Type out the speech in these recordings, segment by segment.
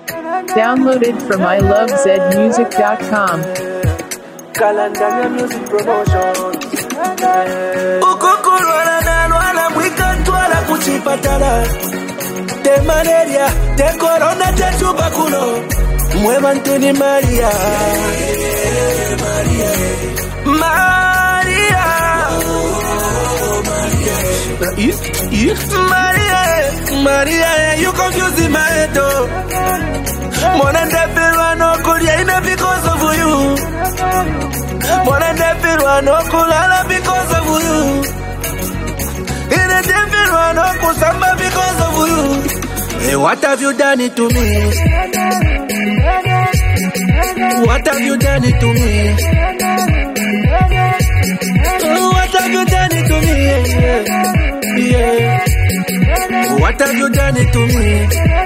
Downloaded from ilovezmusic.com. Kalandania Music Promotion. Ukukulwala na lwala mwika ntwala kuchipatala. Te malaria, te corona, te tubakulo. Mueva Antoni Maria. Maria. Maria, you confusing my head. More than that, I no could because of you. More than that, I no could because of you. In a devil, I no could samba because of you. Hey, what have you done it to me? What have you done it to me? What have you done it to me? Yeah. What have you done it to me?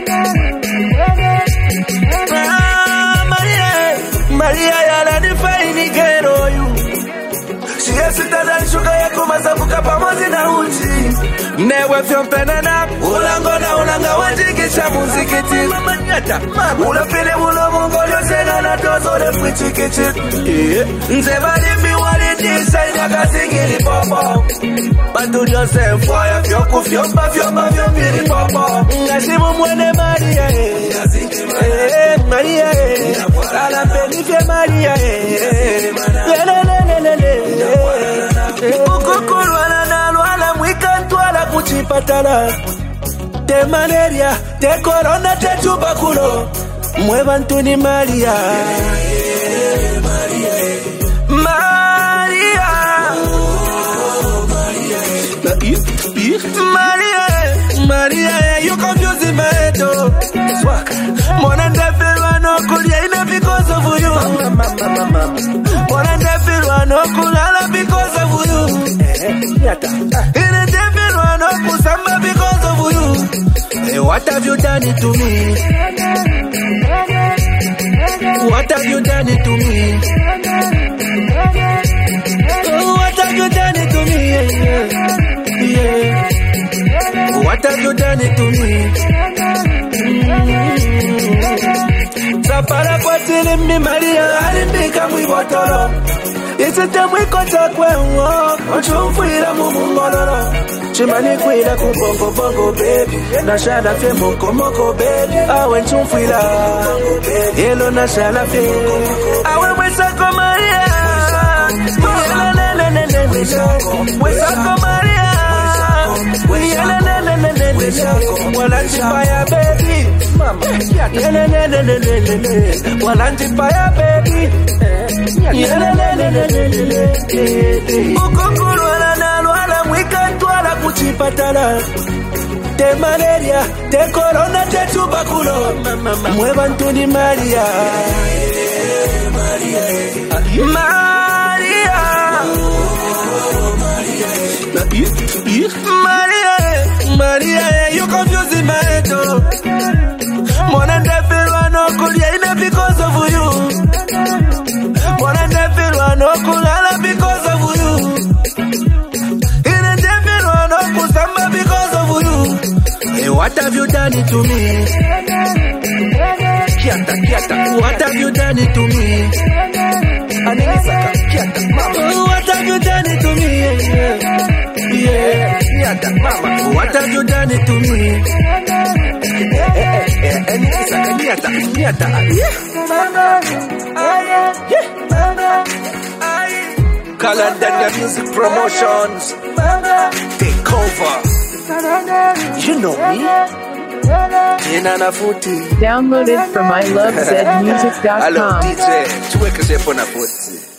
Maria, yala nifaini kero you. Siya sitana shuka ya kumasabuka pamozi na uchi. Newe fyompena na ulanga wajikisha muzikiti. Mama nyata, ulapile mulo mungolyo sena na tozo le fwichikiti. Nzeba limbi walijisa inaka singili popo. Bantu jose mfoya fyoku fyomba fyombili popo. Ngashimu mwene Maria Maria ala felice Maria ukukulwala na lwala mwika ntwala kuchipatala. Te malaria, te corona, te tubakulo. Mueva Antoni Maria. Maria. Maria, you confusing my head. More than that, I no could because of you. More than that, I no could because of you. In a devil, I no could samba because of you. Hey, what have you done it to me? What have you done it to me? What have you done it to me? Yeah. What have you done it to me? Sapara kwa tilimbi Maria, alimbika mwibotoro. Isite mwikota kwenwo, ochumfuira mumungoloro. Chimani kuira kubongo bongo baby, nashala fe moko baby. Awe chumfuira, yelo nashala fe. Awe mwesako Maria, mwesako Maria. Walanjipaya baby, mama. Walanjipaya baby. Ukukulwala na lwala mwika ntwala kuchipatala. Te malaria, te corona, te tubakulo. Mueva Antoni Maria. Maria, you confusing my head. More than that, I no could because of you. More than that, I no could because of you. In a devil, I no could samba because of you. Hey, what have you done it to me? Kiata. What have you done it to me? What have you done it to me? Yeah. Mama, what have you done it to me? Kalandania Music Promotions. Take over. You know me. Inana Futi. Downloaded from ilovezmusic.com. Hello DJ, tuweke shepo na futi.